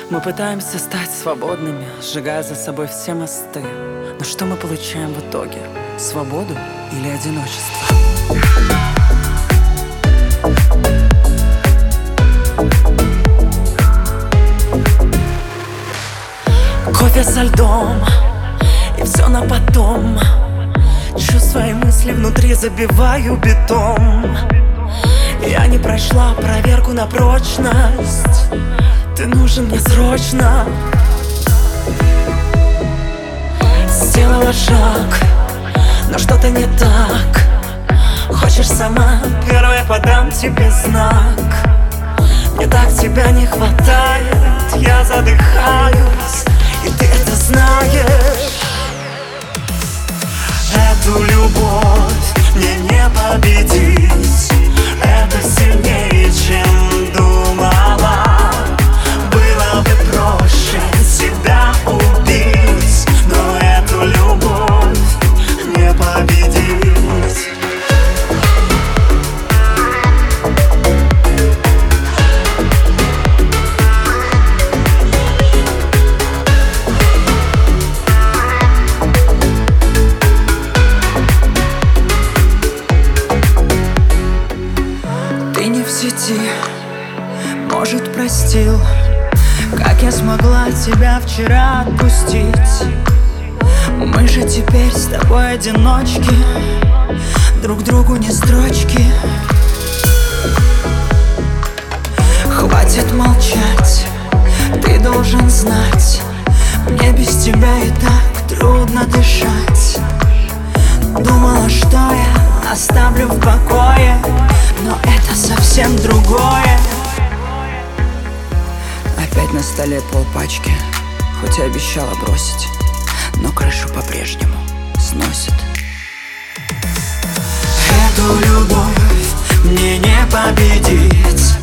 Мы пытаемся стать свободными, сжигая за собой все мосты. Но что мы получаем в итоге? Свободу или одиночество? Кофе со льдом, и все на потом. Чувства и мысли внутри забиваю бетон. Я не прошла проверку на прочность. Ты нужен мне срочно. Сделала шаг, но что-то не так. Хочешь сама, первая подам тебе знак. Мне так тебя не хватает, я задыхаюсь, и ты это знаешь. Эту любовь мне не победить. Это сильнее, чем думала. Было бы проще себя убить, но эту любовь не победить. Ты не в сети, может, простил, как я смогла тебя вчера отпустить. Мы же теперь с тобой одиночки, друг другу не строчки. Хватит молчать, ты должен знать, мне без тебя и так трудно дышать. Думала, что я оставлю в покое, но это совсем другое. Опять на столе полпачки, хоть и обещала бросить, но крышу по-прежнему сносит. Эту любовь мне не победить.